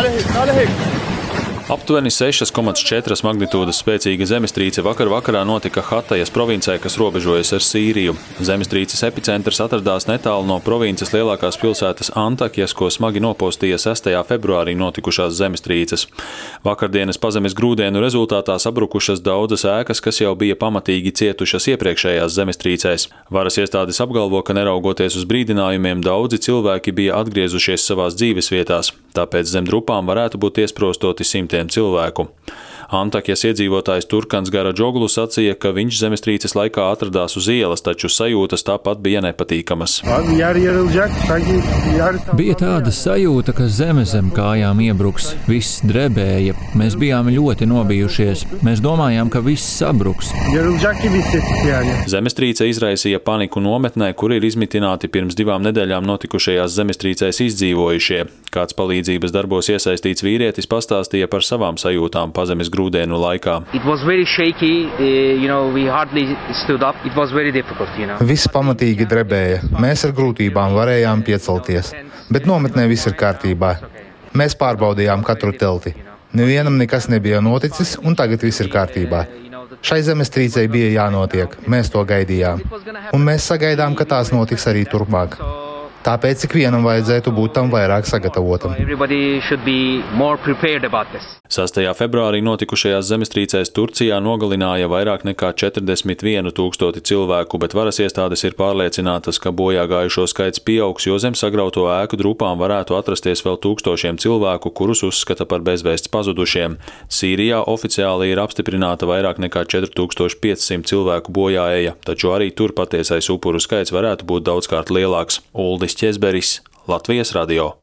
Aptuveni 6,4 magnitūdas spēcīga zemestrīce vakarā notika Hatajas provincē, kas robežojas ar Sīriju. Zemestrīces epicentrs atradās netālu no provinces lielākās pilsētas Antakjas, ko smagi nopostīja 6. februārī notikušās zemestrīces. Vakardienas pazemes grūdienu rezultātā sabrukušas daudzas ēkas, kas jau bija pamatīgi cietušas iepriekšējās zemestrīcēs. Varas iestādes apgalvo, ka neraugoties uz brīdinājumiem, daudzi cilvēki bija atgriezušies savās dzīvesvietās, tāpēc zem drupām varētu būt iesprostoti simtiem cilvēku. Antakjas iedzīvotājs Turkans Garadžoglu sacīja, ka viņš zemestrīces laikā atradās uz ielas, taču sajūtas tāpat bija nepatīkamas. Bija tāda sajūta, ka zeme zem kājām iebruks, viss drebēja, mēs bijām ļoti nobijušies, mēs domājām, ka viss sabruks. Zemestrīce izraisīja paniku nometnē, kur ir izmitināti pirms 2 nedēļām notikušajās zemestrīcēs izdzīvojušie. Kāds palīdzības darbos iesaistīts vīrietis pastāstīja par savām sajūtām pazemes grūdienu laikā. Viss pamatīgi drebēja. Mēs ar grūtībām varējām piecelties, bet nometnē viss ir kārtībā. Mēs pārbaudījām katru telti. Nevienam nekas nebija noticis, un tagad viss ir kārtībā. Šai zemestrīcei bija jānotiek, mēs to gaidījām, un mēs sagaidām, ka tās notiks arī turpmāk. Tāpēc ikvienam vajadzētu būt tam vairāk sagatavotam. 6. februārī notikušajās zemestrīcēs Turcijā nogalināja vairāk nekā 41 000 cilvēku, bet varas iestādes ir pārliecinātas, ka bojā gājušo skaits pieaugs, jo zem sagrauto ēku drupām varētu atrasties vēl tūkstošiem cilvēku, kurus uzskata par bezvēsts pazudušiem. Sīrijā oficiāli ir apstiprināta vairāk nekā 4500 cilvēku bojāeja, taču arī tur patiesais upuru skaits varētu būt daudzkārt lielāks. Uldis Ķezberis, Latvijas radio.